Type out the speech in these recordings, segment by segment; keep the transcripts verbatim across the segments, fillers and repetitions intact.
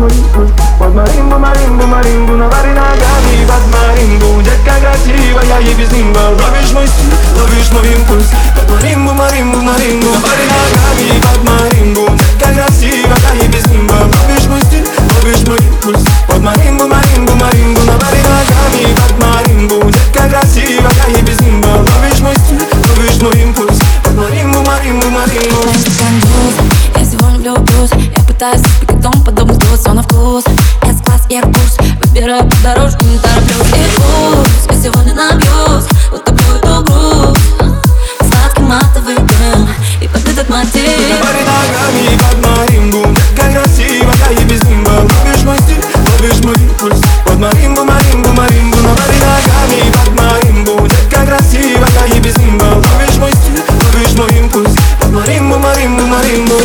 мой импульс. Под маримбу, маримбу, маримбу, навари ногами под маримбу. Детка красивая и без нимба. Ловишь мой стиль, ловишь мой импульс. Под маримбу, маримбу, маримбу, навари ногами под маримбу. Детка красивая и без нимба. Ловишь мой стиль, ловишь мой импульс. Под маримбу, маримбу, маримбу, навари ногами под маримбу. Детка красивая и без нимба. Ловишь мой стиль, ловишь мой импульс. Под маримбу, маримбу, маримбу. Я сегодня влюблюсь. Я пытаюсь испекать дом, подобный вкус, все на вкус. С-класс, Air-курс, выбираю по дорожку, не тороплюсь. Иркутск, я сегодня набьюсь, вот такой то груз. Сладкий матовый дым и под этот мотив. Навари ногами под маримбу. Детка красивая и без нимба. Ловишь мой стиль, ловишь мой импульс. Под маримбу, маримбу, маримбу. Навари ногами под маримбу. Детка красивая и без нимба. Ловишь мой стиль, ловишь мой импульс. Под маримбу, маримбу, маримбу.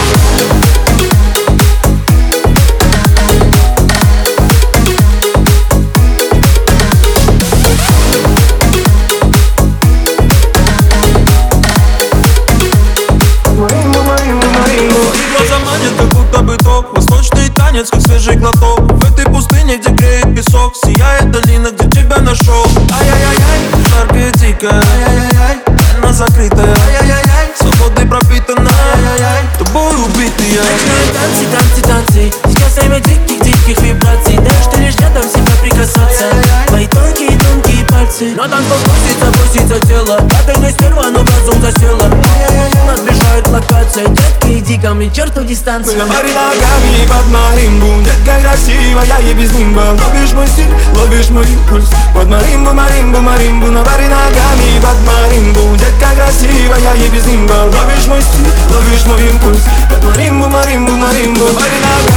Восточный танец, как свежий глоток. В этой пустыне, где греет песок, сияет долина, где тебя нашел. Ай-яй-яй-яй, жаркая, дикая, ай-яй-яй-яй, она закрытая, ай-яй-яй-яй, свободой пропитана, ай-яй-яй, тобой убитый я. Ночные танцы, танцы, танцы, сейчас время диких-диких вибраций. Дай, что лишь рядом себя прикасаться. Твои тонкие-тонкие пальцы. На танцпол бросится, бросится тело. Это не сперва, но в разум засела. Нас сближает локация. Детки, иди ко мне, черту дистанцию. Навари ногами под маримбу. Детка красивая и без нимба. Ловишь мой стиль, ловишь мой импульс. Под маримбу, маримбу, маримбу. Навари ногами под маримбу. Детка красивая и без нимба. Ловишь мой стиль, ловишь мой импульс. Под маримбу, маримбу, маримбу. Навари ногами